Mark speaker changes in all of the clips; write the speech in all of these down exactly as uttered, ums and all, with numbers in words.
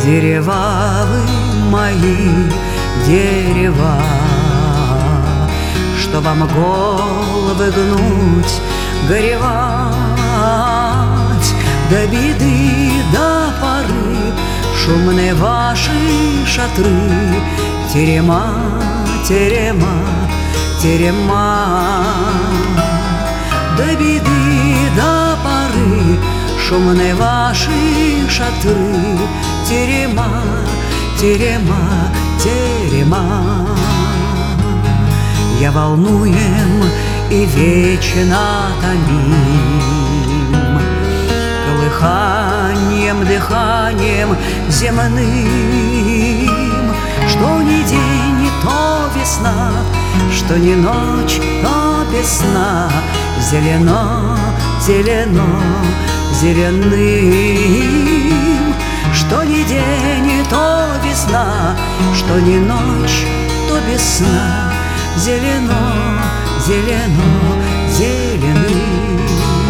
Speaker 1: Дерева вы мои, дерева, что вам головы гнуть, горевать, до беды, до поры, шумные ваши шатры, терема, терема, терема, до беды, до поры, шумные ваши шатры, терема, терема, терема. Я волнуем и вечно томим, колыханием, дыханием земным, что ни день, ни то весна, что ни ночь, то без сна, зелено, зелено, зеленым, что ни день, ни то весна, что ни ночь, то без сна, зелено, зелено, зеленым.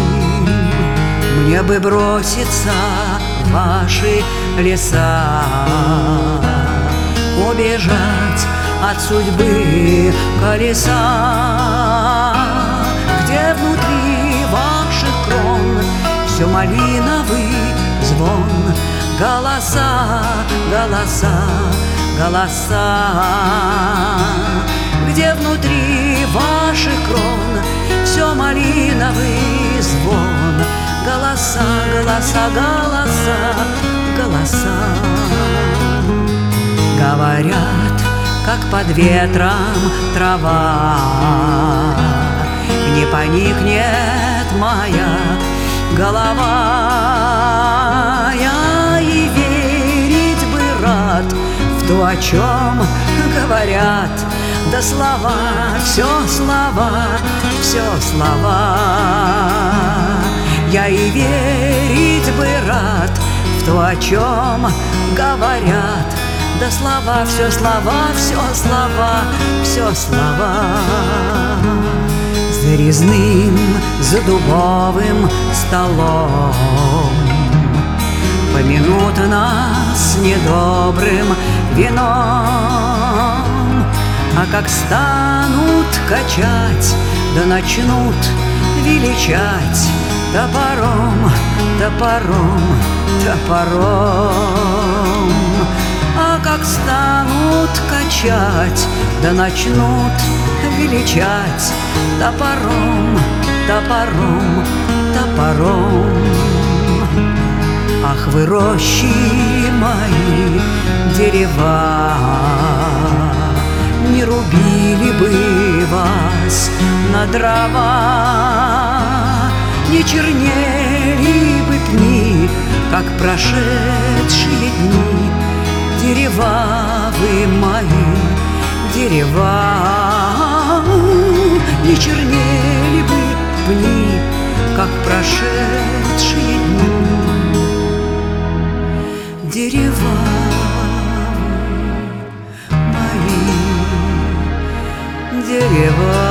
Speaker 1: Мне бы броситься в ваши леса, убежать от судьбы колеса, где внутри ваших крон все малиновый звон, голоса, голоса, голоса, где внутри ваших крон все малиновый звон, голоса, голоса, голоса, голоса. Говорят, как под ветром трава, не поникнет моя голова. Я и верить бы рад в то, о чем говорят, да слова, все слова, все слова. Я и верить бы рад в то, о чем говорят, да слова, все слова, все слова, все слова. За резным, за дубовым столом помянут нас недобрым вином, а как станут качать, да начнут величать топором, топором, топором. А как станут качать, да начнут величать топором, топором, топором. Ах, вы рощи мои, дерева, не рубили бы вас на дрова, не чернели бы пни, как прошедшие дни. Дерева вы мои, дерева, не чернели бы пни, как прошедшие дни. Дерева вы мои, дерева.